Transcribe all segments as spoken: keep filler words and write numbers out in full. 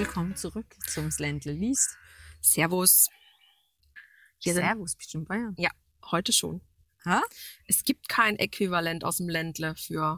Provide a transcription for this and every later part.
Willkommen zurück zum Ländle liest. Servus. Hier Servus, bist du in Bayern? Ja, heute schon. Ha? Es gibt kein Äquivalent aus dem Ländle für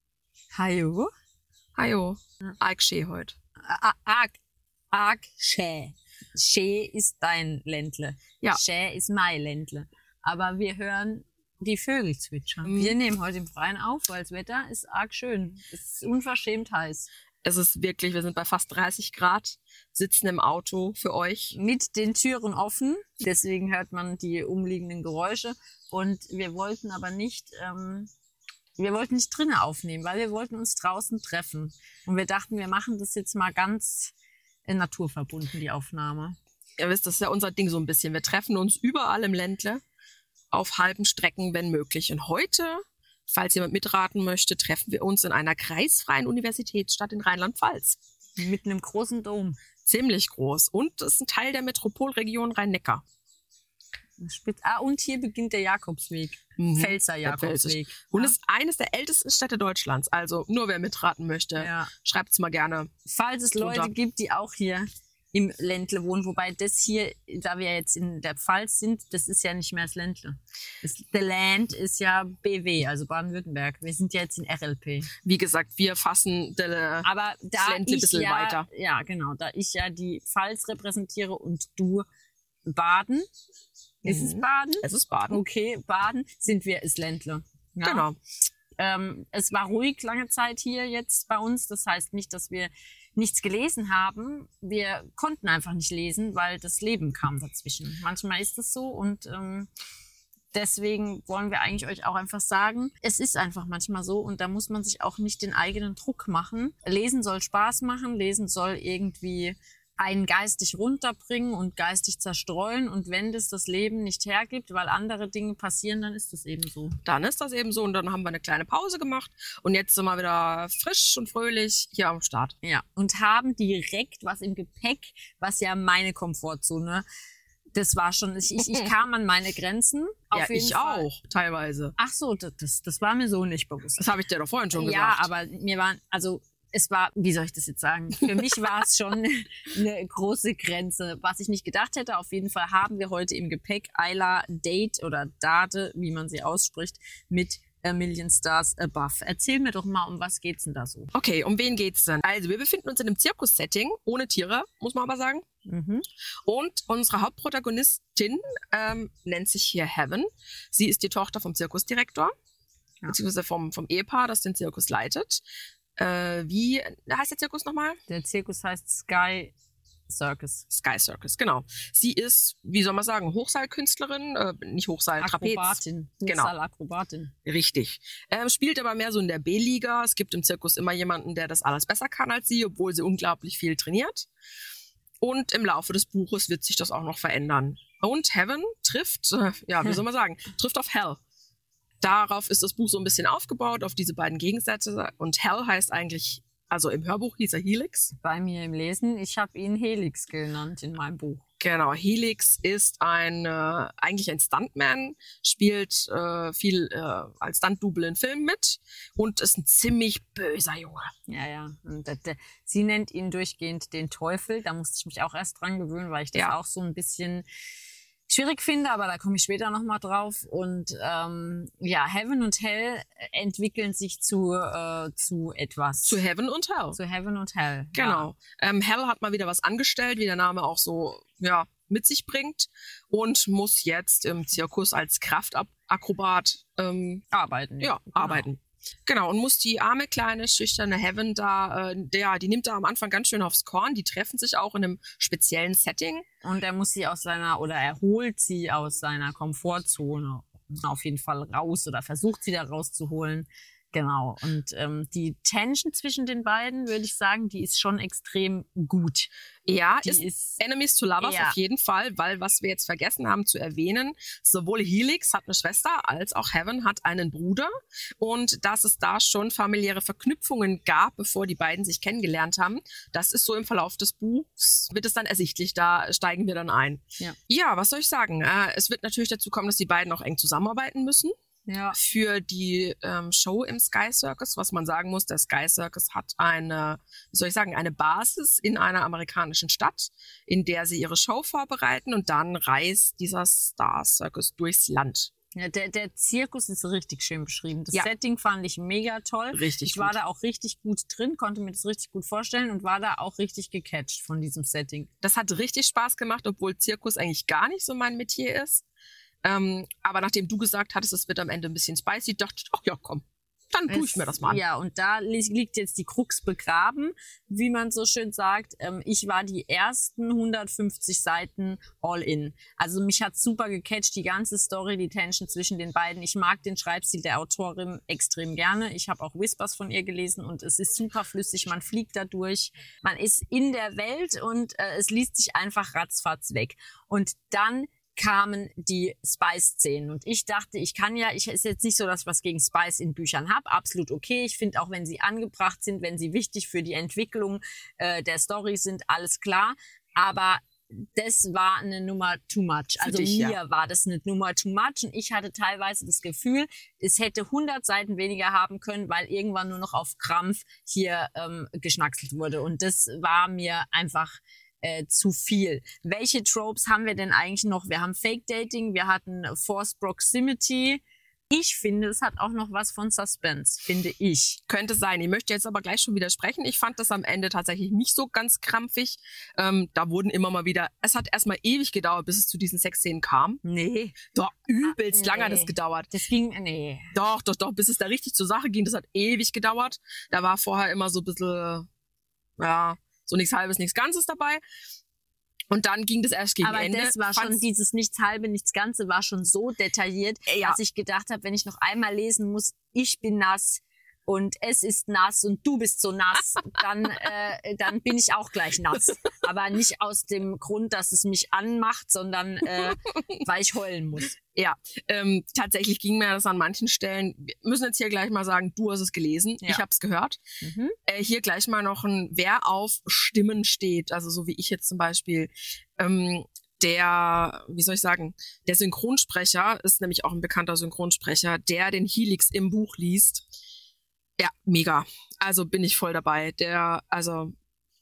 Hajo? Hajo. Arg schee heute. Arg, arg schä. Schä ist dein Ländle. Ja. Schä ist mein Ländle. Aber wir hören die Vögel zwitschern. Mhm. Wir nehmen heute im Freien auf, weil das Wetter ist arg schön. Es ist unverschämt heiß. Es ist wirklich, wir sind bei fast dreißig Grad, sitzen im Auto für euch. Mit den Türen offen, deswegen hört man die umliegenden Geräusche. Und wir wollten aber nicht, ähm, wir wollten nicht drinnen aufnehmen, weil wir wollten uns draußen treffen. Und wir dachten, wir machen das jetzt mal ganz äh, naturverbunden, die Aufnahme. Ihr wisst, das ist ja unser Ding so ein bisschen. Wir treffen uns überall im Ländle, auf halben Strecken, wenn möglich. Und heute, falls jemand mitraten möchte, treffen wir uns in einer kreisfreien Universitätsstadt in Rheinland-Pfalz. Mit einem großen Dom. Ziemlich groß. Und das ist ein Teil der Metropolregion Rhein-Neckar. Spitz. Ah, und hier beginnt der Jakobsweg. Mhm. Pfälzer Der Jakobsweg. Und Ja. es ist eines der ältesten Städte Deutschlands. Also nur wer mitraten möchte, Ja. schreibt es mal gerne. Falls es drunter. Leute gibt, die auch hier im Ländle wohnen, wobei das hier, da wir jetzt in der Pfalz sind, das ist ja nicht mehr das Ländle. Das The Land ist ja B W, also Baden-Württemberg. Wir sind ja jetzt in R L P. Wie gesagt, wir fassen de, Aber da Ländle ein ich bisschen ja, weiter. ja genau, da ich ja die Pfalz repräsentiere und du Baden, ist es Mhm. Baden? Es ist Baden. Okay, Baden sind wir das Ländle. Ja. Genau. Ähm, es war ruhig lange Zeit hier jetzt bei uns. Das heißt nicht, dass wir nichts gelesen haben. Wir konnten einfach nicht lesen, weil das Leben kam dazwischen. Manchmal ist es so und ähm, deswegen wollen wir eigentlich euch auch einfach sagen, es ist einfach manchmal so und da muss man sich auch nicht den eigenen Druck machen. Lesen soll Spaß machen, lesen soll irgendwie einen geistig runterbringen und geistig zerstreuen. Und wenn das das Leben nicht hergibt, weil andere Dinge passieren, dann ist das eben so. Dann ist das eben so und dann haben wir eine kleine Pause gemacht und jetzt sind wir wieder frisch und fröhlich hier am Start. Ja. Und haben direkt was im Gepäck, was ja meine Komfortzone, das war schon, ich, ich, ich kam an meine Grenzen. Auf Ja, jeden ich Fall. auch, teilweise. Ach so, das, das, das war mir so nicht bewusst. Das habe ich dir doch vorhin schon Ja, gesagt. aber mir waren, also es war, wie soll ich das jetzt sagen? Für mich war es schon eine große Grenze. Was ich nicht gedacht hätte, auf jeden Fall haben wir heute im Gepäck Ayla Date oder Date, wie man sie ausspricht, mit A Million Stars Above. Erzähl mir doch mal, um was geht's denn da so? Okay, um wen geht's denn? Also, wir befinden uns in einem Zirkus-Setting, ohne Tiere, muss man aber sagen. Mhm. Und unsere Hauptprotagonistin ähm, nennt sich hier Heaven. Sie ist die Tochter vom Zirkusdirektor, Ja. beziehungsweise vom, vom Ehepaar, das den Zirkus leitet. Äh, wie heißt der Zirkus nochmal? Der Zirkus heißt Sky Circus. Sky Circus, genau. Sie ist, wie soll man sagen, Hochseilkünstlerin, äh, nicht Hochseil, Trapez. Akrobatin. Genau. Akrobatin. Richtig. Ähm, spielt aber mehr so in der B-Liga. Es gibt im Zirkus immer jemanden, der das alles besser kann als sie, obwohl sie unglaublich viel trainiert. Und im Laufe des Buches wird sich das auch noch verändern. Und Heaven trifft, äh, ja, wie soll man sagen, trifft auf Hell. Darauf ist das Buch so ein bisschen aufgebaut, auf diese beiden Gegensätze. Und Hell heißt eigentlich, also im Hörbuch hieß er Helix. Bei mir im Lesen, ich habe ihn Helix genannt in meinem Buch. Genau, Helix ist ein äh, eigentlich ein Stuntman, spielt äh, viel äh, als Stunt-Double in Filmen mit und ist ein ziemlich böser Junge. Ja, ja. Und der, der, sie nennt ihn durchgehend den Teufel. Da musste ich mich auch erst dran gewöhnen, weil ich das Ja. auch so ein bisschen schwierig finde, aber da komme ich später nochmal drauf. Und ähm, ja, Heaven und Hell entwickeln sich zu, äh, zu etwas. Zu Heaven und Hell. Zu Heaven und Hell. Genau. Ähm, Hell hat mal wieder was angestellt, wie der Name auch so ja, mit sich bringt und muss jetzt im Zirkus als Kraftakrobat ähm, Ja. Arbeiten. ja, Genau. arbeiten. Genau, und muss die arme, kleine, schüchterne Heaven da, äh, der, die nimmt da am Anfang ganz schön aufs Korn. Die treffen sich auch in einem speziellen Setting. Und er muss sie aus seiner, oder er holt sie aus seiner Komfortzone auf jeden Fall raus oder versucht sie da rauszuholen. Genau. Und ähm, die Tension zwischen den beiden, würde ich sagen, die ist schon extrem gut. Ja, Die ist, ist, Enemies to Lovers Ja. auf jeden Fall, weil was wir jetzt vergessen haben zu erwähnen, sowohl Helix hat eine Schwester als auch Heaven hat einen Bruder und dass es da schon familiäre Verknüpfungen gab, bevor die beiden sich kennengelernt haben, das ist so im Verlauf des Buchs, wird es dann ersichtlich, da steigen wir dann ein. Ja. Ja, was soll ich sagen? Äh, es wird natürlich dazu kommen, dass die beiden auch eng zusammenarbeiten müssen. Ja. für die ähm, Show im Sky Circus. Was man sagen muss, der Sky Circus hat eine, wie soll ich sagen, eine Basis in einer amerikanischen Stadt, in der sie ihre Show vorbereiten und dann reist dieser Star Circus durchs Land. Ja, der, der Zirkus ist richtig schön beschrieben. Das Ja. Setting fand ich mega toll. Richtig Ich war gut. da auch richtig gut drin, konnte mir das richtig gut vorstellen und war da auch richtig gecatcht von diesem Setting. Das hat richtig Spaß gemacht, obwohl Zirkus eigentlich gar nicht so mein Metier ist. Ähm, aber nachdem du gesagt hattest, es wird am Ende ein bisschen spicy, dachte ich, ach ja, komm, dann tue ich Es- mir das mal an. Ja, und da li liegt jetzt die Krux begraben, wie man so schön sagt. Ähm, ich war die ersten hundertfünfzig Seiten all in. Also mich hat super gecatcht, die ganze Story, die Tension zwischen den beiden. Ich mag den Schreibstil der Autorin extrem gerne. Ich habe auch Whispers von ihr gelesen und es ist super flüssig. Man fliegt da durch, man ist in der Welt und äh, es liest sich einfach ratzfatz weg. Und dann kamen die Spice-Szenen. Und ich dachte, ich kann ja, ich ist jetzt nicht so, dass ich was gegen Spice in Büchern habe. Absolut okay. Ich finde auch, wenn sie angebracht sind, wenn sie wichtig für die Entwicklung äh, der Story sind, alles klar. Aber das war eine Nummer too much. Für Also dich, mir ja. war das eine Nummer too much. Und ich hatte teilweise das Gefühl, es hätte hundert Seiten weniger haben können, weil irgendwann nur noch auf Krampf hier ähm, geschnackselt wurde. Und das war mir einfach Äh, zu viel. Welche Tropes haben wir denn eigentlich noch? Wir haben Fake Dating, wir hatten Forced Proximity. Ich finde, es hat auch noch was von Suspense, finde ich. Könnte sein. Ich möchte jetzt aber gleich schon widersprechen. Ich fand das am Ende tatsächlich nicht so ganz krampfig. Ähm, da wurden immer mal wieder, es hat erstmal ewig gedauert, bis es zu diesen Sexszenen kam. Nee. Doch, übelst Ah, lange hat nee. es gedauert. Das ging, nee. Doch, doch, doch, bis es da richtig zur Sache ging. Das hat ewig gedauert. Da war vorher immer so ein bisschen, ja, so nichts Halbes, nichts Ganzes dabei. Und dann ging das erst gegen Aber Ende. das war schon, Fand's- dieses nichts halbe, nichts Ganze war schon so detailliert, Ja. dass ich gedacht habe, wenn ich noch einmal lesen muss, ich bin nass und es ist nass und du bist so nass, dann, äh, dann bin ich auch gleich nass. Aber nicht aus dem Grund, dass es mich anmacht, sondern äh, weil ich heulen muss. Ja, ähm, tatsächlich ging mir das an manchen Stellen. Wir müssen jetzt hier gleich mal sagen, du hast es gelesen, Ja. ich habe es gehört. Mhm. Äh, hier gleich mal noch ein, wer auf Stimmen steht, also so wie ich jetzt zum Beispiel. Ähm, der, wie soll ich sagen, der Synchronsprecher ist nämlich auch ein bekannter Synchronsprecher, der den Helix im Buch liest. Ja, mega. Also bin ich voll dabei. Der, also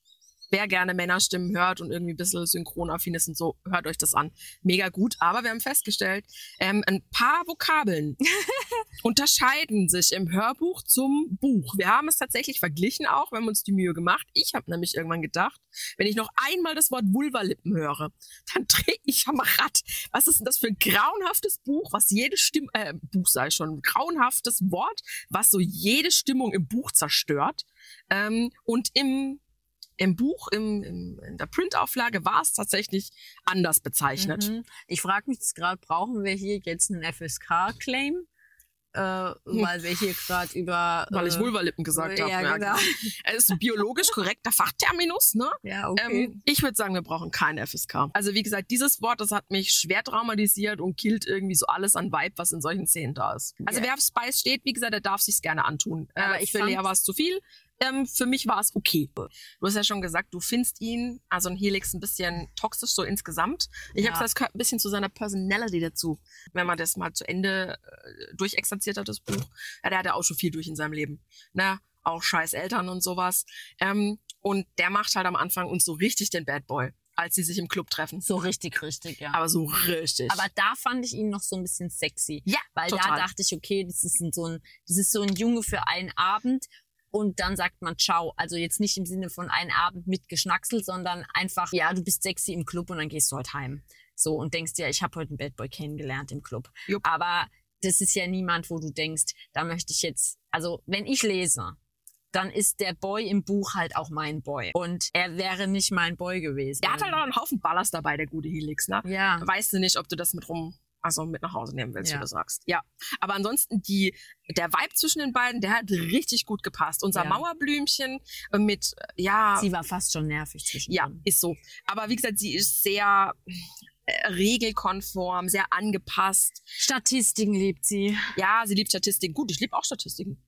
wer gerne Männerstimmen hört und irgendwie ein bisschen synchronaffin ist und so, hört euch das an. Mega gut. Aber wir haben festgestellt, ähm, ein paar Vokabeln unterscheiden sich im Hörbuch zum Buch. Wir haben es tatsächlich verglichen auch, wir haben uns die Mühe gemacht. Ich habe nämlich irgendwann gedacht, wenn ich noch einmal das Wort Vulvalippen höre, dann drehe ich am Rad. Was ist denn das für ein grauenhaftes Buch, was jede Stimme, äh, Buch sei schon, grauenhaftes Wort, was so jede Stimmung im Buch zerstört. Ähm, und im Im Buch, im, im, in der Printauflage war es tatsächlich anders bezeichnet. Mhm. Ich frage mich jetzt gerade, brauchen wir hier jetzt einen F S K-Claim? Äh, weil wir hier gerade über... Weil ich äh, Vulvalippen gesagt habe. ja, genau. Es ist ein biologisch korrekter Fachterminus, ne? Ja, okay. Ähm, ich würde sagen, wir brauchen kein F S K. Also wie gesagt, dieses Wort, das hat mich schwer traumatisiert und killt irgendwie so alles an Vibe, was in solchen Szenen da ist. Also Ja. wer auf Spice steht, wie gesagt, der darf sich's gerne antun. Aber äh, ich für fand- Lea war es zu viel. Ähm, für mich war es okay. Du hast ja schon gesagt, du findest ihn, also ein Helix, ein bisschen toxisch so insgesamt. Ich Ja. habe gesagt, es gehört ein bisschen zu seiner Personality dazu. Wenn man das mal zu Ende äh, durchexerziert hat, das Buch. Ja, der hat ja auch schon viel durch in seinem Leben. Ne? Auch scheiß Eltern und sowas. Ähm, und der macht halt am Anfang uns so richtig den Bad Boy, als sie sich im Club treffen. So richtig, richtig, ja. Aber so richtig. Aber da fand ich ihn noch so ein bisschen sexy. ja, Weil total. da dachte ich, okay, das ist ein, so ein, das ist so ein Junge für einen Abend. Und dann sagt man Ciao. Also jetzt nicht im Sinne von einen Abend mit geschnackselt, sondern einfach, ja, du bist sexy im Club und dann gehst du halt heim. So und denkst dir, ich habe heute einen Bad Boy kennengelernt im Club. Jupp. Aber das ist ja niemand, wo du denkst, da möchte ich jetzt, also wenn ich lese, dann ist der Boy im Buch halt auch mein Boy. Und er wäre nicht mein Boy gewesen. Der hat halt auch einen Haufen Ballast dabei, der gute Helix, ne? Ja. Weißt du nicht, ob du das mit rum, also mit nach Hause nehmen willst, Ja. wie du sagst. Ja. Aber ansonsten, die, der Vibe zwischen den beiden, der hat richtig gut gepasst. Unser Ja. Mauerblümchen äh, mit, äh, ja, Sie war fast schon nervig zwischen ja, ist so. Aber wie gesagt, sie ist sehr äh, regelkonform, sehr angepasst. Statistiken liebt sie. Ja, sie liebt Statistiken. Gut, ich liebe auch Statistiken.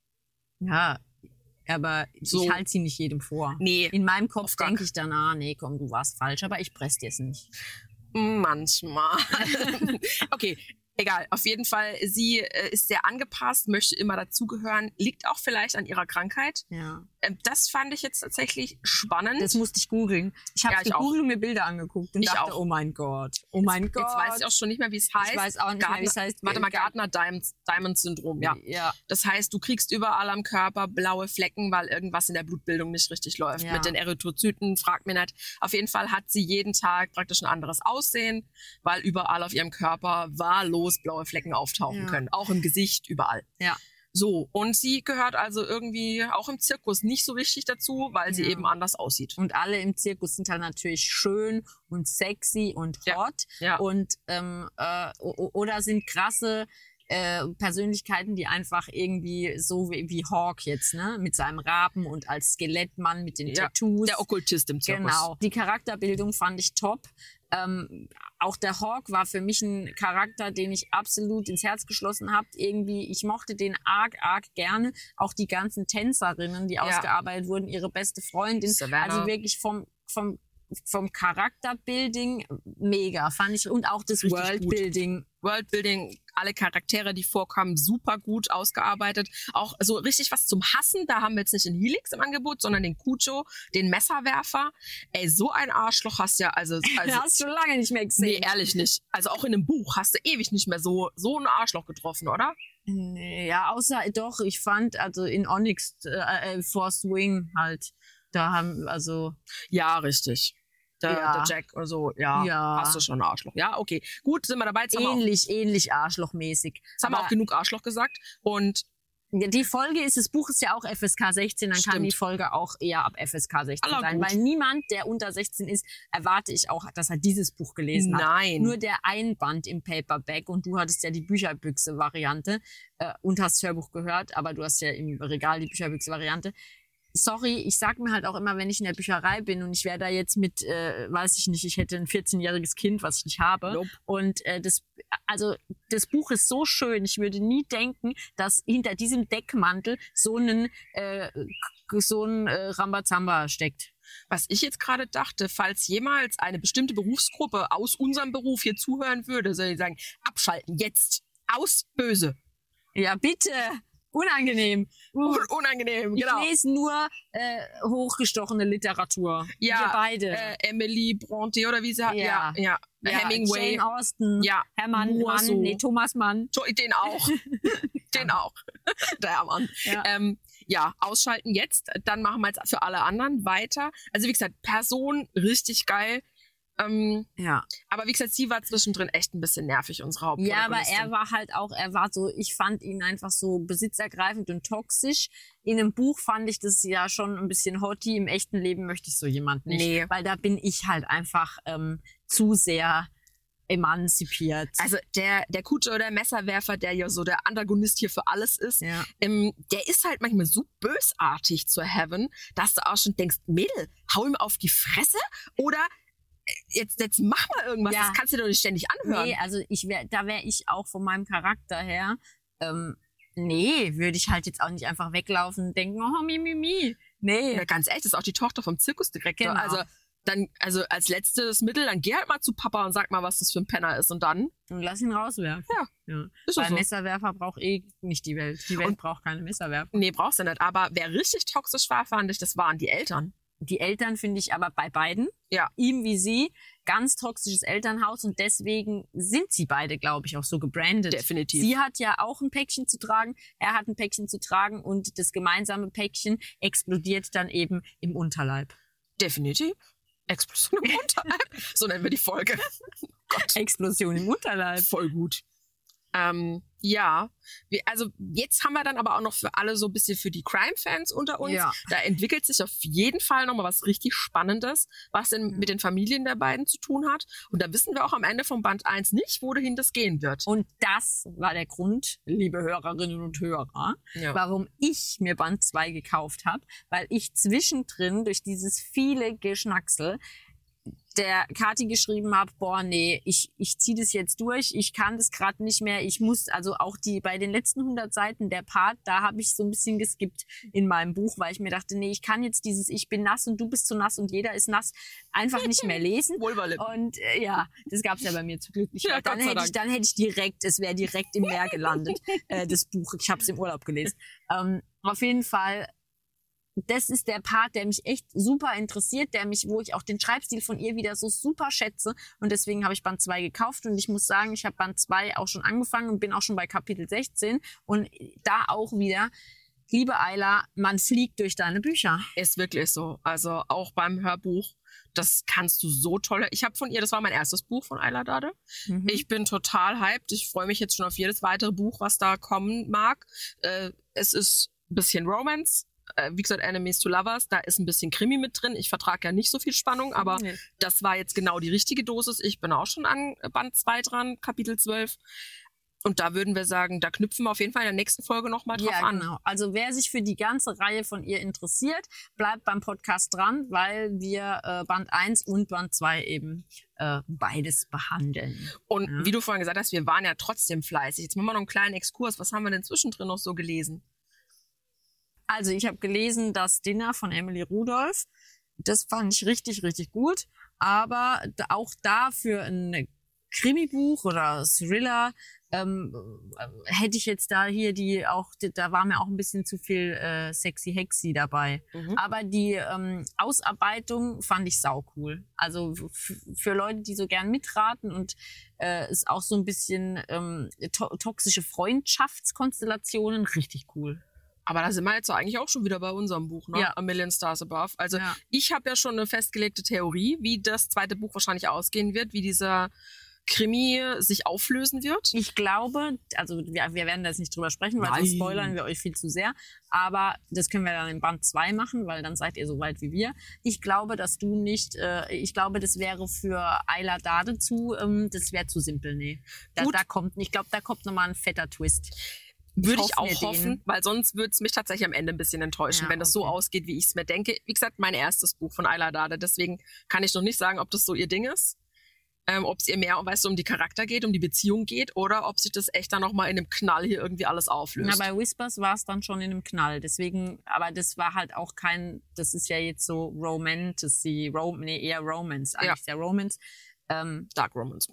Ja, aber So. ich halte sie nicht jedem vor. Nee, In meinem Kopf Auf gar denke ich dann, ah, nee, komm, du warst falsch, aber ich presse dir es nicht. manchmal. Okay, Egal, auf jeden Fall, sie äh, ist sehr angepasst, möchte immer dazugehören, liegt auch vielleicht an ihrer Krankheit. Ja. Ähm, das fand ich jetzt tatsächlich spannend. Das musste ich googeln. Ich habe Ja, ich auch. gegoogelt und mir Bilder angeguckt und Ich dachte, auch. oh mein Gott, oh mein Gott. Jetzt weiß ich auch schon nicht mehr, wie es heißt. Ich weiß auch nicht mehr, wie es Gardner- heißt. Warte mal, Gardner-Diamond-Syndrom, ja. Ja. Das heißt, du kriegst überall am Körper blaue Flecken, weil irgendwas in der Blutbildung nicht richtig läuft. Ja. Mit den Erythrozyten, fragt mir nicht. Auf jeden Fall hat sie jeden Tag praktisch ein anderes Aussehen, weil überall auf ihrem Körper wahllos blaue Flecken auftauchen Ja. können. Auch im Gesicht, überall. Ja. So, und sie gehört also irgendwie auch im Zirkus nicht so richtig dazu, weil sie Ja. eben anders aussieht. Und alle im Zirkus sind halt natürlich schön und sexy und Ja. hot. Ja. Und ähm, äh, o- o- oder sind krasse äh, Persönlichkeiten, die einfach irgendwie so wie, wie Hawk jetzt, ne? Mit seinem Raben und als Skelettmann mit den Ja, Tattoos. Der Okkultist im Zirkus. Genau. Die Charakterbildung fand ich top. Ähm, auch der Hawk war für mich ein Charakter, den ich absolut ins Herz geschlossen habe. Irgendwie, ich mochte den arg, arg gerne. Auch die ganzen Tänzerinnen, die Ja. ausgearbeitet wurden, ihre beste Freundin. Savannah. Also wirklich vom, vom, vom Charakterbuilding mega, fand ich. Und auch das Richtig Worldbuilding. Worldbuilding, alle Charaktere, die vorkommen, super gut ausgearbeitet. Auch so richtig was zum Hassen. Da haben wir jetzt nicht den Helix im Angebot, sondern den Cujo, den Messerwerfer. Ey, so ein Arschloch hast du ja, also, also Hast du lange nicht mehr nee, gesehen. ehrlich nicht. Also auch in einem Buch hast du ewig nicht mehr so, so ein Arschloch getroffen, oder? Nee, ja, außer doch, ich fand, also in Onyx, äh, äh, Force Wing halt, da haben, also, Ja, richtig. Der, Ja. der Jack oder so, ja, Ja. hast du schon ein Arschloch. Ja, okay. Gut, sind wir dabei. Jetzt haben wir auch, ähnlich, ähnlich arschlochmäßig. jetzt haben wir Aber auch genug Arschloch gesagt. Und die Folge ist, das Buch ist ja auch F S K sechzehn, dann kann Stimmt. die Folge auch eher ab F S K sechzehn Aller sein. gut. Weil niemand, der unter sechzehn ist, erwarte ich auch, dass er dieses Buch gelesen hat. nein. Nur der Einband im Paperback und du hattest ja die Bücherbüchse-Variante äh, und hast Hörbuch gehört, aber du hast ja im Regal die Bücherbüchse-Variante. Sorry, ich sag mir halt auch immer, wenn ich in der Bücherei bin und ich wäre da jetzt mit, äh, weiß ich nicht, ich hätte ein vierzehnjähriges Kind, was ich nicht habe. Nope. Und äh, das, also das Buch ist so schön. Ich würde nie denken, dass hinter diesem Deckmantel so ein äh, so ein äh, Rambazamba steckt. Was ich jetzt gerade dachte, falls jemals eine bestimmte Berufsgruppe aus unserem Beruf hier zuhören würde, soll ich sagen, abschalten, jetzt, aus, böse. Ja, bitte. Unangenehm. Un unangenehm, Ich genau. lese nur äh, hochgestochene Literatur. Ja, Wir beide. Äh, Emily Bronte oder wie sie hat, ja, Ja. ja, ja, Hemingway, Jane Austen. ja, Hermann nur Mann. so. Nee, Thomas Mann. To- den auch, den auch, der Mann. Ja. Ähm, ja, ausschalten jetzt, dann machen wir jetzt für alle anderen weiter. Also wie gesagt, Person, richtig geil. Ähm, Ja. aber wie gesagt, sie war zwischendrin echt ein bisschen nervig, unsere Ja, aber Hauptprotagonistin. er war halt auch, er war so, ich fand ihn einfach so besitzergreifend und toxisch. In einem Buch fand ich das ja schon ein bisschen hotty. Im echten Leben möchte ich so jemand nicht. Nee. Weil da bin ich halt einfach ähm, zu sehr emanzipiert. Also der, der Kutscher oder Messerwerfer, der ja so der Antagonist hier für alles ist, ja. ähm, der ist halt manchmal so bösartig zu Heaven, dass du auch schon denkst, Mädel, hau ihm auf die Fresse oder äh, jetzt, jetzt mach mal irgendwas, Ja. das kannst du dir doch nicht ständig anhören. Nee, also ich wär, da wäre ich auch von meinem Charakter her, ähm, nee, würde ich halt jetzt auch nicht einfach weglaufen und denken, oh, mi, mi, mi. Nee. Ja, ganz ehrlich, das ist auch die Tochter vom Zirkusdirektor. Genau. Also dann, also als letztes Mittel, dann geh halt mal zu Papa und sag mal, was das für ein Penner ist. Und dann Und lass ihn rauswerfen. Ja, ja. ist Weil das so. Messerwerfer braucht eh nicht die Welt. Die Welt Und- braucht keine Messerwerfer. Nee, brauchst du nicht. Aber wer richtig toxisch war, fand ich, das waren die Eltern. Die Eltern finde ich aber bei beiden, Ja. ihm wie sie, ganz toxisches Elternhaus und deswegen sind sie beide, glaube ich, auch so gebrandet. Definitiv. Sie hat ja auch ein Päckchen zu tragen, er hat ein Päckchen zu tragen und das gemeinsame Päckchen explodiert dann eben im Unterleib. Definitiv. Explosion im Unterleib. So nennen wir die Folge. Oh Gott. Explosion im Unterleib. Voll gut. Ähm, ja, wir, also jetzt haben wir dann aber auch noch für alle so ein bisschen für die Crime-Fans unter uns. Ja. Da entwickelt sich auf jeden Fall nochmal was richtig Spannendes, was denn mit den Familien der beiden zu tun hat. Und da wissen wir auch am Ende von Band eins nicht, wohin das gehen wird. Und das war der Grund, liebe Hörerinnen und Hörer, Ja. warum ich mir Band zwei gekauft habe, weil ich zwischendrin durch dieses viele Geschnacksel der Kathi geschrieben habe, boah, nee, ich, ich ziehe das jetzt durch, ich kann das gerade nicht mehr, ich muss, also auch die, bei den letzten hundert Seiten, der Part, da habe ich so ein bisschen geskippt in meinem Buch, weil ich mir dachte, nee, ich kann jetzt dieses Ich bin nass und du bist so nass und jeder ist nass einfach nicht mehr lesen. Und äh, ja, das gab's ja bei mir zu glücklich. Ja, dann, hätte ich, dann hätte ich direkt, es wäre direkt im Meer gelandet, äh, das Buch, ich habe es im Urlaub gelesen. Ähm, auf jeden Fall, das ist der Part, der mich echt super interessiert, der mich, wo ich auch den Schreibstil von ihr wieder so super schätze. Und deswegen habe ich Band zwei gekauft. Und ich muss sagen, ich habe Band zwei auch schon angefangen und bin auch schon bei Kapitel sechzehn. Und da auch wieder, liebe Ayla, man fliegt durch deine Bücher. Ist wirklich so. Also auch beim Hörbuch, das kannst du so toll. Ich habe von ihr, das war mein erstes Buch von Ayla Dade. Mhm. Ich bin total hyped. Ich freue mich jetzt schon auf jedes weitere Buch, was da kommen mag. Äh, es ist ein bisschen Romance. Wie gesagt, Enemies to Lovers, da ist ein bisschen Krimi mit drin. Ich vertrage ja nicht so viel Spannung, aber nee. Das war jetzt genau die richtige Dosis. Ich bin auch schon an Band zwei dran, Kapitel zwölf. Und da würden wir sagen, da knüpfen wir auf jeden Fall in der nächsten Folge nochmal drauf ja, an. Genau. Also wer sich für die ganze Reihe von ihr interessiert, bleibt beim Podcast dran, weil wir äh, Band eins und Band zwei eben äh, beides behandeln. Und ja. wie du vorhin gesagt hast, wir waren ja trotzdem fleißig. Jetzt machen wir noch einen kleinen Exkurs. Was haben wir denn zwischendrin noch so gelesen? Also ich habe gelesen, das Dinner von Emily Rudolph. Das fand ich richtig, richtig gut. Aber auch da für ein Krimi-Buch oder Thriller ähm, hätte ich jetzt da hier die auch, da war mir auch ein bisschen zu viel äh, sexy Hexy dabei. Mhm. Aber die ähm, Ausarbeitung fand ich saucool. Also für Leute, die so gern mitraten und äh, ist auch so ein bisschen ähm, to toxische Freundschaftskonstellationen, richtig cool. Aber da sind wir jetzt eigentlich auch schon wieder bei unserem Buch, ne? Ja. A Million Stars Above. Also ja. Ich habe ja schon eine festgelegte Theorie, wie das zweite Buch wahrscheinlich ausgehen wird, wie dieser Krimi sich auflösen wird. Ich glaube, also wir, wir werden da jetzt nicht drüber sprechen, weil sonst spoilern wir euch viel zu sehr. Aber das können wir dann in Band zwei machen, weil dann seid ihr so weit wie wir. Ich glaube, dass du nicht, äh, ich glaube, das wäre für Ayla Dade zu, ähm, das wäre zu simpel, nee. Da, da kommt, ich glaube, da kommt nochmal ein fetter Twist. Würde ich, ich auch hoffen, den. Weil sonst würde es mich tatsächlich am Ende ein bisschen enttäuschen, ja, wenn das okay. so ausgeht, wie ich es mir denke. Wie gesagt, mein erstes Buch von Ayla Dade, deswegen kann ich noch nicht sagen, ob das so ihr Ding ist, ähm, ob es ihr mehr, weißt du, um die Charakter geht, um die Beziehung geht oder ob sich das echt dann nochmal in einem Knall hier irgendwie alles auflöst. Na, bei Whispers war es dann schon in einem Knall, deswegen, aber das war halt auch kein, das ist ja jetzt so Romantasy, Rom, nee, eher Romance, eigentlich ja. sehr Romance. Ähm, Dark Romance.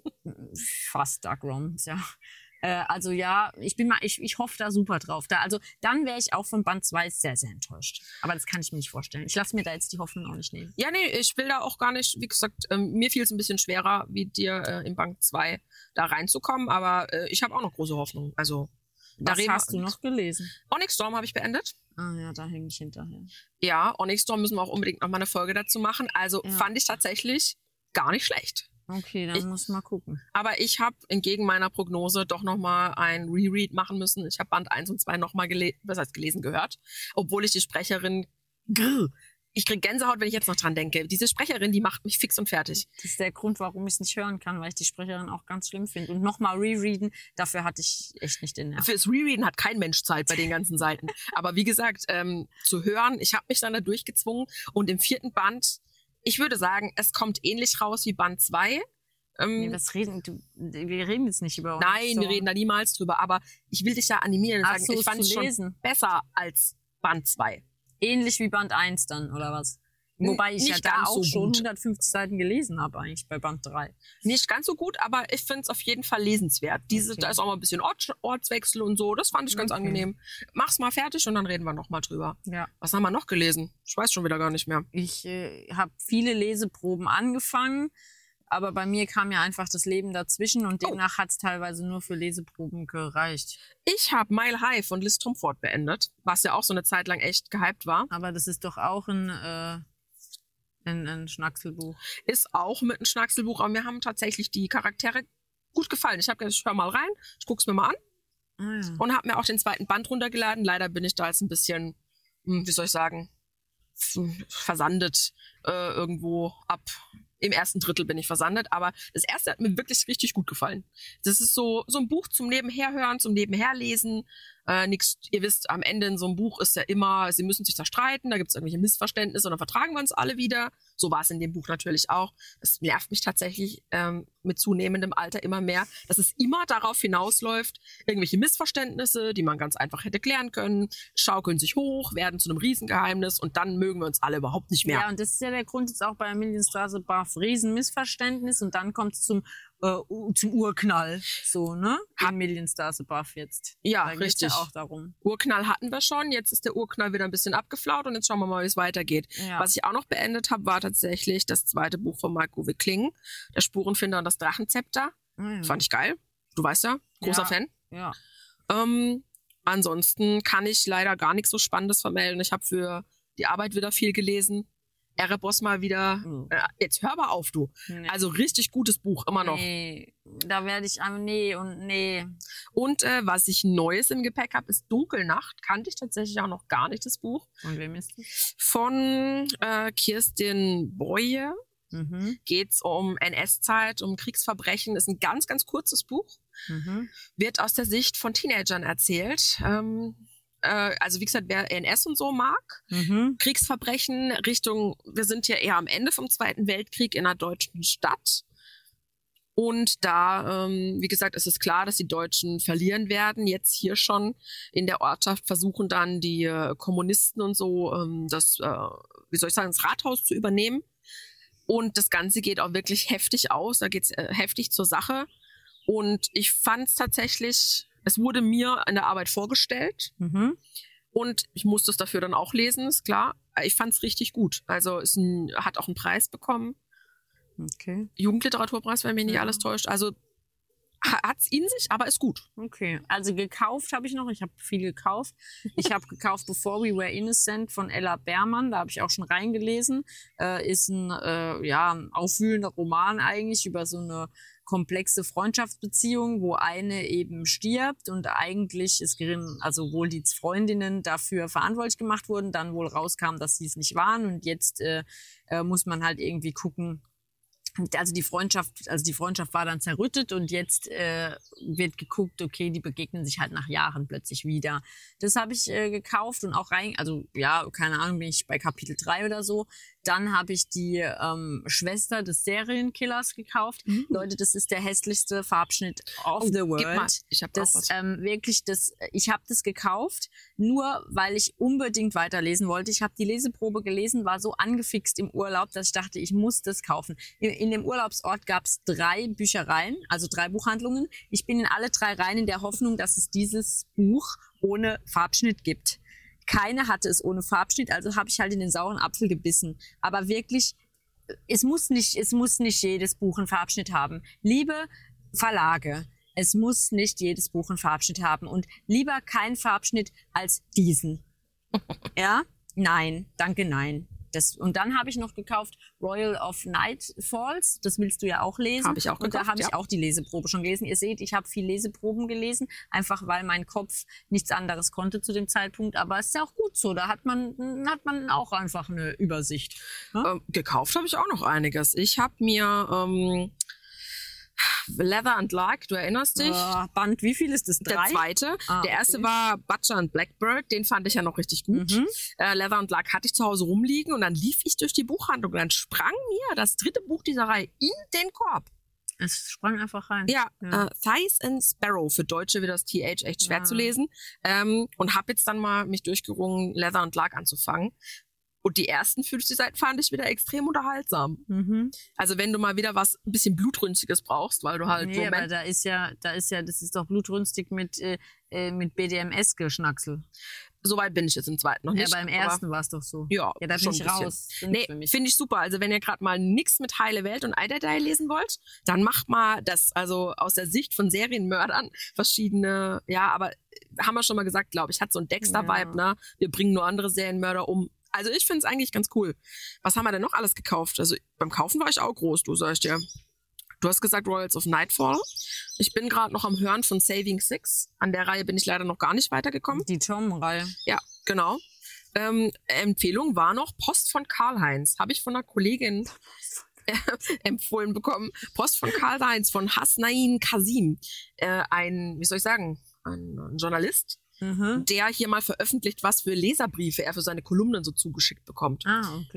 Fast Dark Romance, ja. Also ja, ich bin mal, ich, ich hoffe da super drauf. Da, also dann wäre ich auch von Band zwei sehr, sehr enttäuscht. Aber das kann ich mir nicht vorstellen. Ich lasse mir da jetzt die Hoffnung auch nicht nehmen. Ja, nee, ich will da auch gar nicht, wie gesagt, ähm, mir fiel es ein bisschen schwerer, wie dir äh, in Band zwei da reinzukommen, aber äh, ich habe auch noch große Hoffnung. Also da Was hast du noch gelesen? Onyx Storm habe ich beendet. Ah ja, da hänge ich hinterher. Ja, Onyx Storm müssen wir auch unbedingt noch mal eine Folge dazu machen. Also ja. Fand ich tatsächlich gar nicht schlecht. Okay, dann ich, muss mal gucken. Aber ich habe entgegen meiner Prognose doch nochmal ein Reread machen müssen. Ich habe Band eins und zwei nochmal gelesen, was heißt gelesen, gehört. Obwohl ich die Sprecherin, grrr, ich krieg Gänsehaut, wenn ich jetzt noch dran denke. Diese Sprecherin, die macht mich fix und fertig. Das ist der Grund, warum ich es nicht hören kann, weil ich die Sprecherin auch ganz schlimm finde. Und nochmal rereaden, dafür hatte ich echt nicht den Nerv. Fürs Rereaden hat kein Mensch Zeit bei den ganzen Seiten. Aber wie gesagt, ähm, zu hören, ich habe mich dann da durchgezwungen. Und im vierten Band, ich würde sagen, es kommt ähnlich raus wie Band zwei. Ähm, nee, das reden, du, wir reden jetzt nicht über uns. Nein, so. wir reden da niemals drüber. Aber ich will dich ja animieren und Ach sagen, so, ich fand es schon besser als Band zwei. Ähnlich wie Band eins dann, oder was? Wobei ich nicht ja da auch so schon gut. hundertfünfzig Seiten gelesen habe eigentlich bei Band drei. Nicht ganz so gut, aber ich finde es auf jeden Fall lesenswert. Diese, okay. Da ist auch mal ein bisschen Ort, Ortswechsel und so. Das fand ich ganz okay. angenehm. Mach's mal fertig und dann reden wir noch mal drüber. Ja. Was haben wir noch gelesen? Ich weiß schon wieder gar nicht mehr. Ich äh, habe viele Leseproben angefangen, aber bei mir kam ja einfach das Leben dazwischen und demnach oh. hat es teilweise nur für Leseproben gereicht. Ich habe Mile High von Liz Trumford beendet, was ja auch so eine Zeit lang echt gehypt war. Aber das ist doch auch ein... Äh Ein, ein Schnackselbuch. Ist auch mit einem Schnackselbuch, aber mir haben tatsächlich die Charaktere gut gefallen. Ich habe gedacht, ich hör mal rein, ich guck's mir mal an ah, ja. und habe mir auch den zweiten Band runtergeladen. Leider bin ich da jetzt ein bisschen, wie soll ich sagen, versandet äh, irgendwo ab. Im ersten Drittel bin ich versandet, aber das erste hat mir wirklich richtig gut gefallen. Das ist so so ein Buch zum Nebenherhören, zum Nebenherlesen. Äh, nix, ihr wisst, am Ende in so einem Buch ist ja immer, sie müssen sich zerstreiten, da gibt es irgendwelche Missverständnisse und dann vertragen wir uns alle wieder. So war es in dem Buch natürlich auch. Das nervt mich tatsächlich ähm, mit zunehmendem Alter immer mehr, dass es immer darauf hinausläuft, irgendwelche Missverständnisse, die man ganz einfach hätte klären können, schaukeln sich hoch, werden zu einem Riesengeheimnis und dann mögen wir uns alle überhaupt nicht mehr. Ja, und das ist ja der Grund jetzt auch bei A Million Stars Above, Riesenmissverständnis und dann kommt es zum äh, zum Urknall, so, ne? A Million Stars Above jetzt. Ja, da geht's richtig. Ja auch darum. Urknall hatten wir schon, jetzt ist der Urknall wieder ein bisschen abgeflaut und jetzt schauen wir mal, wie es weitergeht. Ja. Was ich auch noch beendet habe, war tatsächlich das zweite Buch von Marc-Uwe Kling, Der Spurenfinder und das Drachenzepter. Mhm. Fand ich geil. Du weißt ja, großer Ja. Fan. Ja. Ähm, ansonsten kann ich leider gar nichts so Spannendes vermelden. Ich habe für die Arbeit wieder viel gelesen. Erebos mal wieder. Mhm. Äh, jetzt hör mal auf, du. Nee. Also richtig gutes Buch, immer noch. Nee, da werde ich einfach, nee und nee. Und äh, was ich Neues im Gepäck habe, ist Dunkelnacht. Kannte ich tatsächlich auch noch gar nicht, das Buch. Und wem ist das? Von äh, Kirstin Boye. Mhm. Geht's um N S-Zeit, um Kriegsverbrechen. Ist ein ganz, ganz kurzes Buch. Mhm. Wird aus der Sicht von Teenagern erzählt. Ähm, äh, also wie gesagt, wer N S und so mag, Mhm. Kriegsverbrechen Richtung, wir sind ja eher am Ende vom Zweiten Weltkrieg in einer deutschen Stadt. Und da, ähm, wie gesagt, ist es klar, dass die Deutschen verlieren werden. Jetzt hier schon in der Ortschaft versuchen dann die äh, Kommunisten und so, ähm, das, äh, wie soll ich sagen, das Rathaus zu übernehmen. Und das Ganze geht auch wirklich heftig aus. Da geht's äh, heftig zur Sache. Und ich fand es tatsächlich, es wurde mir in der Arbeit vorgestellt. Mhm. Und ich musste es dafür dann auch lesen, ist klar. Ich fand es richtig gut. Also es ein, hat auch einen Preis bekommen. Okay. Jugendliteraturpreis, wenn mich nicht Ja. alles täuscht. Also hat es in sich, aber ist gut. Okay, also gekauft habe ich noch. Ich habe viel gekauft. Ich habe gekauft Before We Were Innocent von Ella Beermann. Da habe ich auch schon reingelesen. Äh, ist ein äh, ja, ein aufwühlender Roman eigentlich über so eine komplexe Freundschaftsbeziehung, wo eine eben stirbt und eigentlich ist also wohl die Freundinnen dafür verantwortlich gemacht wurden, dann wohl rauskam, dass sie es nicht waren und jetzt äh, äh, muss man halt irgendwie gucken. Also die Freundschaft, also die Freundschaft war dann zerrüttet und jetzt äh, wird geguckt, okay, die begegnen sich halt nach Jahren plötzlich wieder. Das habe ich äh, gekauft und auch rein, also ja, keine Ahnung, bin ich bei Kapitel drei oder so. Dann habe ich die ähm, Schwester des Serienkillers gekauft. Mhm. Leute, das ist der hässlichste Farbschnitt of Oh, the gib mal. world. Ich habe auch Das was. ähm, wirklich, das, ich habe das gekauft, nur weil ich unbedingt weiterlesen wollte. Ich habe die Leseprobe gelesen, war so angefixt im Urlaub, dass ich dachte, ich muss das kaufen. In, in dem Urlaubsort gab es drei Büchereien, also drei Buchhandlungen. Ich bin in alle drei rein in der Hoffnung, dass es dieses Buch ohne Farbschnitt gibt. Keine hatte es ohne Farbschnitt, also habe ich halt in den sauren Apfel gebissen. Aber wirklich, es muss nicht, es muss nicht jedes Buch einen Farbschnitt haben. Liebe Verlage, es muss nicht jedes Buch einen Farbschnitt haben und lieber keinen Farbschnitt als diesen. Ja? Nein, danke, nein. Das, und dann habe ich noch gekauft Royal of Night Falls. Das willst du ja auch lesen. Habe ich auch Und da gekauft, habe ich ja. auch die Leseprobe schon gelesen. Ihr seht, ich habe viel Leseproben gelesen, einfach weil mein Kopf nichts anderes konnte zu dem Zeitpunkt. Aber es ist ja auch gut so. Da hat man, hat man auch einfach eine Übersicht. Ne? Ähm, gekauft habe ich auch noch einiges. Ich habe mir ähm, Leather and Lark, du erinnerst dich? Äh, Band, wie viel ist das? Drei? Der zweite. Ah, der erste okay. war Butcher and Blackbird. Den fand ich ja noch richtig gut. Mhm. Äh, Leather and Lark hatte ich zu Hause rumliegen und dann lief ich durch die Buchhandlung und dann sprang mir das dritte Buch dieser Reihe in den Korb. Es sprang einfach rein. Ja, Ja. Äh, Thighs and Sparrow, für Deutsche wird das T H echt schwer Ja. zu lesen. Ähm, und habe jetzt dann mal mich durchgerungen, Leather and Lark anzufangen. Und die ersten fünfzig Seiten fand ich wieder extrem unterhaltsam. Mhm. Also wenn du mal wieder was ein bisschen Blutrünstiges brauchst, weil du halt Nee, aber Roman- da ist ja, da ist ja, das ist doch blutrünstig mit, äh, äh, mit B D M S-Geschnacksel. Soweit bin ich jetzt im zweiten noch Ja, nicht. beim ersten war es doch so. Ja, Ja, da bin schon ich ein bisschen. raus. Sind Nee, für mich. finde ich super. Also wenn ihr gerade mal nix mit Heile Welt und Eiderday lesen wollt, dann macht mal das, also aus der Sicht von Serienmördern verschiedene, ja, aber haben wir schon mal gesagt, glaube ich, hat so ein Dexter-Vibe, ne? Wir bringen nur andere Serienmörder um. Also ich finde es eigentlich ganz cool. Was haben wir denn noch alles gekauft? Also beim Kaufen war ich auch groß, du sagst dir. Du hast gesagt Royals of Nightfall. Ich bin gerade noch am Hören von Saving Six. An der Reihe bin ich leider noch gar nicht weitergekommen. Die Tom-Reihe. Ja, genau. Ähm, Empfehlung war noch Post von Karl-Heinz. Habe ich von einer Kollegin äh, empfohlen bekommen. Post von Karl-Heinz, von Hasnain Kasim. Äh, ein, wie soll ich sagen, ein, ein Journalist, Mhm. der hier mal veröffentlicht, was für Leserbriefe er für seine Kolumnen so zugeschickt bekommt. Ah, okay.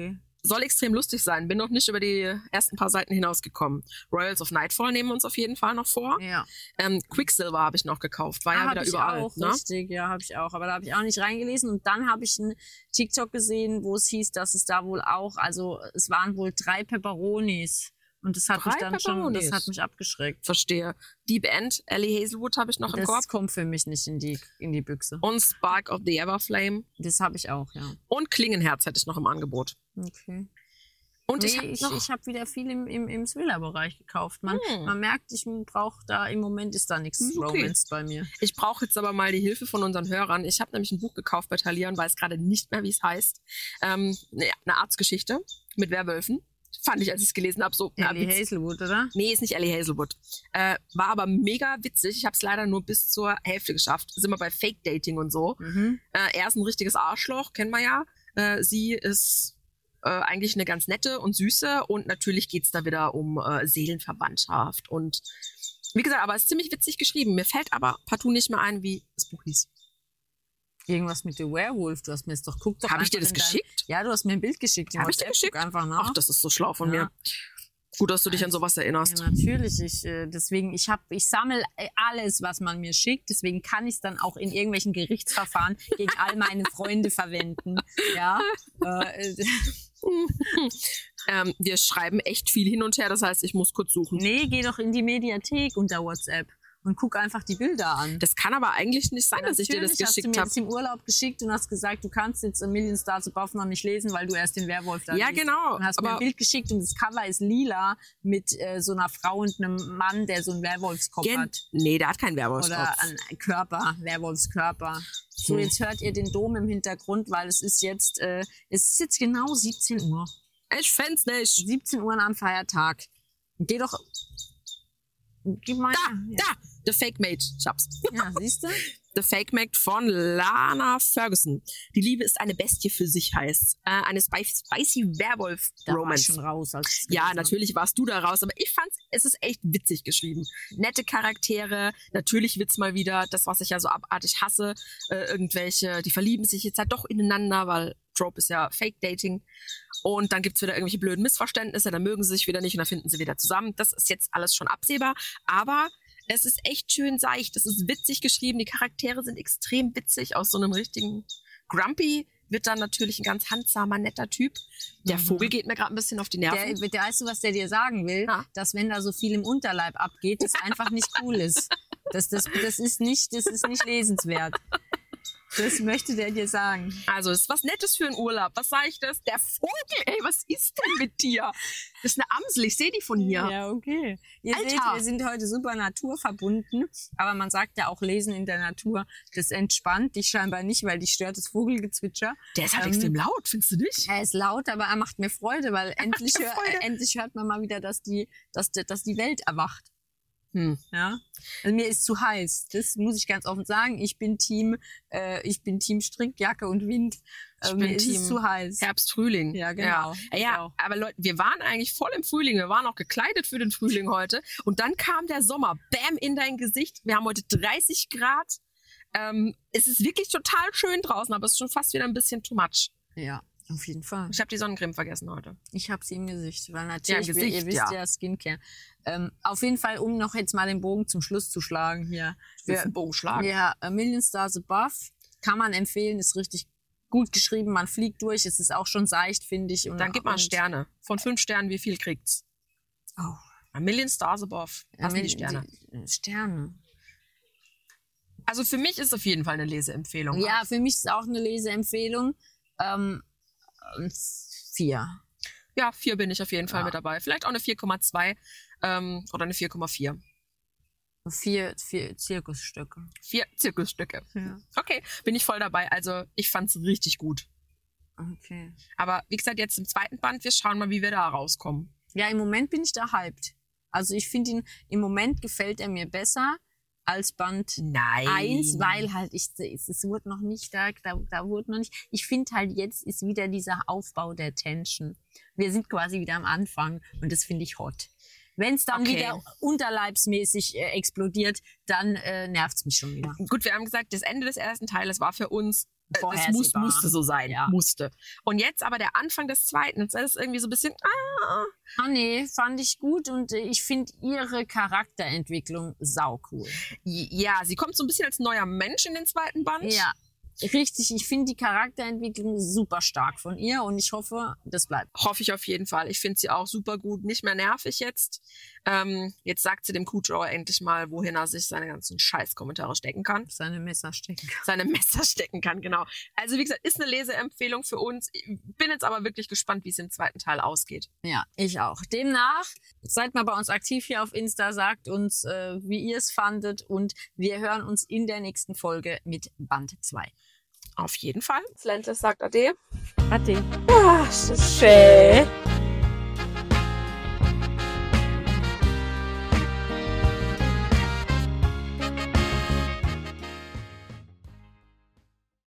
soll extrem lustig sein. Bin noch nicht über die ersten paar Seiten hinausgekommen. Royals of Nightfall nehmen wir uns auf jeden Fall noch vor. Ja. Ähm, Quicksilver habe ich noch gekauft. War ah, ja wieder ich überall. Auch, ne? Richtig, ja, habe ich auch. Aber da habe ich auch nicht reingelesen. Und dann habe ich einen TikTok gesehen, wo es hieß, dass es da wohl auch, also es waren wohl drei Pepperonis. Und das hat Drei mich dann schon, Pepperonis. das hat mich abgeschreckt. Verstehe. Deep End, Ellie Hazelwood habe ich noch im Korb. Das kommt für mich nicht in die, in die Büchse. Und Spark of the Everflame. Das habe ich auch, ja. Und Klingenherz hätte ich noch im Angebot. Okay. Und Nee, ich habe ich, noch... ich habe wieder viel im, im, im Thriller-Bereich gekauft. Man, Hm. man merkt, ich brauche da, im Moment ist da nichts Okay. Romance bei mir. Ich brauche jetzt aber mal die Hilfe von unseren Hörern. Ich habe nämlich ein Buch gekauft bei Thalia und weiß gerade nicht mehr, wie es heißt. Ähm, ne, eine Arztgeschichte mit Werwölfen. Fand ich, als ich es gelesen habe, so... na, Ellie witz- Hazelwood, oder? Nee, ist nicht Ellie Hazelwood. Äh, war aber mega witzig. Ich habe es leider nur bis zur Hälfte geschafft. Sind wir bei Fake-Dating und so. Mhm. Äh, er ist ein richtiges Arschloch, kennen wir ja. Äh, sie ist äh, eigentlich eine ganz nette und süße. Und natürlich geht's da wieder um äh, Seelenverwandtschaft. Und wie gesagt, aber es ist ziemlich witzig geschrieben. Mir fällt aber partout nicht mehr ein, wie das Buch hieß. Irgendwas mit The Werewolf. Du hast mir das doch, guck doch Habe ich dir einfach das in dein- geschickt? Ja, du hast mir ein Bild geschickt. in Hab ich dir WhatsApp. geschickt? Guck einfach nach. Ach, das ist so schlau von Ja. mir. Gut, dass du dich an sowas erinnerst. Ja, natürlich. Ich, äh, deswegen, ich habe, ich sammle alles, was man mir schickt. Deswegen kann ich es dann auch in irgendwelchen Gerichtsverfahren gegen all meine Freunde verwenden. Ja. Äh, äh, ähm, wir schreiben echt viel hin und her, das heißt, ich muss kurz suchen. nee, geh doch in die Mediathek unter WhatsApp und guck einfach die Bilder an. Das kann aber eigentlich nicht sein, dass ich dir das Natürlich hast du geschickt mir habe. das im Urlaub geschickt und hast gesagt, du kannst jetzt A Million Stars Above noch nicht lesen, weil du erst den Werwolf da Ja, liest. genau. Und hast mir ein Aber Bild geschickt und das Cover ist lila mit äh, so einer Frau und einem Mann, der so einen Werwolfskopf gen- hat. nee, der hat keinen Werwolfskopf. Oder ein Körper, Werwolfskörper. So, Hm. jetzt hört ihr den Dom im Hintergrund, weil es ist jetzt, äh, es ist jetzt genau siebzehn Uhr. Ich fänd's nicht. siebzehn Uhr am Feiertag. Geh doch. Gib mal. Da, ja. da, The Fake Mate. Ich hab's. Ja, siehst du? The Fake Mate von Lana Ferguson. Die Liebe ist eine Bestie für sich, heißt. Äh, eine Spi- spicy Da war ich Werwolf-Romance. schon raus. Als ich's Ja, gelesen hab. natürlich warst du da raus, aber ich fand's, es ist echt witzig geschrieben. Nette Charaktere, natürlich wird's mal wieder, das, was ich ja so abartig hasse, äh, irgendwelche, die verlieben sich jetzt halt doch ineinander, weil Trope ist ja Fake-Dating. Und dann gibt's wieder irgendwelche blöden Missverständnisse, dann mögen sie sich wieder nicht und dann finden sie wieder zusammen. Das ist jetzt alles schon absehbar, aber es ist echt schön seicht, es ist witzig geschrieben, die Charaktere sind extrem witzig, aus so einem richtigen Grumpy wird dann natürlich ein ganz handsamer, netter Typ. Der Mhm. Vogel geht mir gerade ein bisschen auf die Nerven. Der, der, weißt du, was der dir sagen will? Ja. Dass wenn da so viel im Unterleib abgeht, das einfach nicht cool ist. Das, das, das, ist nicht, das ist nicht lesenswert. Das möchte der dir sagen. Also, es ist was Nettes für einen Urlaub. Was sage ich das? Der Vogel, ey, was ist denn mit dir? Das ist eine Amsel, ich sehe die von hier. Ja, okay. Ihr Alter. seht, wir sind heute super naturverbunden. Aber man sagt ja auch, Lesen in der Natur, das entspannt dich scheinbar nicht, weil dich stört das Vogelgezwitscher. Der ist halt Ähm, extrem laut, findest du nicht? Er ist laut, aber er macht mir Freude, weil endlich, mir hör, Freude. äh, endlich hört man mal wieder, dass die, dass, die- dass die Welt erwacht. Hm. Ja, also mir ist zu heiß. Das muss ich ganz offen sagen. Ich bin Team, äh, ich bin Team Strickjacke und Wind. Äh, Ich mir bin ist Team es zu heiß. Herbst, Frühling. Ja, genau. Ja, Ich ja auch. aber Leute, wir waren eigentlich voll im Frühling. Wir waren auch gekleidet für den Frühling heute. Und dann kam der Sommer. Bam, in dein Gesicht. Wir haben heute dreißig Grad. Ähm, es ist wirklich total schön draußen, aber es ist schon fast wieder ein bisschen too much. Ja, auf jeden Fall. Ich habe die Sonnencreme vergessen heute. Ich habe sie im Gesicht, weil Ja, natürlich, im wir- ihr Gesicht, wisst ja. ja, Skincare. Ähm, auf jeden Fall, um noch jetzt mal den Bogen zum Schluss zu schlagen hier. Ich will Wir- einen Bogen schlagen. Ja, A Million Stars Above kann man empfehlen, ist richtig gut geschrieben, man fliegt durch, es ist auch schon seicht, finde ich. Und, Dann gib mal und- Sterne. Von fünf Sternen, wie viel kriegt's? Oh, A Million Stars above. Was sind die Sterne? die Sterne. Also für mich ist auf jeden Fall eine Leseempfehlung. Ja, für mich ist es auch eine Leseempfehlung. Ähm, ähm, vier. Ja, vier bin ich auf jeden Fall Ja. mit dabei. Vielleicht auch eine vier Komma zwei ähm, oder eine vier Komma vier. Vier, vier Zirkusstücke. Vier Zirkusstücke. Ja. Okay, bin ich voll dabei. Also ich fand's richtig gut. Okay. Aber wie gesagt, jetzt im zweiten Band, wir schauen mal, wie wir da rauskommen. Ja, im Moment bin ich da hyped. Also ich finde ihn, im Moment gefällt er mir besser als Band Nein. eins, weil halt ich, es, es wurde noch nicht da, da, da wurde noch nicht. Ich finde halt jetzt ist wieder dieser Aufbau der Tension. Wir sind quasi wieder am Anfang und das finde ich hot. Wenn es dann Okay. wieder unterleibsmäßig äh, explodiert, dann äh, nervt's mich schon wieder. Gut, wir haben gesagt, das Ende des ersten Teiles war für uns Es muss, musste so sein, ja. musste. Und jetzt aber der Anfang des Zweiten, jetzt ist irgendwie so ein bisschen, ah. Ah nee, fand ich gut und ich finde ihre Charakterentwicklung sau cool. Ja, sie kommt so ein bisschen als neuer Mensch in den zweiten Band. Ja, richtig. Ich finde die Charakterentwicklung super stark von ihr und ich hoffe, das bleibt. Hoffe ich auf jeden Fall. Ich finde sie auch super gut, nicht mehr nervig jetzt. Ähm, jetzt sagt sie dem Kuhdrawer endlich mal, wohin er sich seine ganzen Scheißkommentare stecken kann. Seine Messer stecken kann. Seine Messer stecken kann, genau. Also wie gesagt, ist eine Leseempfehlung für uns. Ich bin jetzt aber wirklich gespannt, wie es im zweiten Teil ausgeht. Ja, ich auch. Demnach, seid mal bei uns aktiv hier auf Insta, sagt uns, äh, wie ihr es fandet und wir hören uns in der nächsten Folge mit Band zwei. Auf jeden Fall. Slentes sagt Ade. Ade. Ah, das ist schön.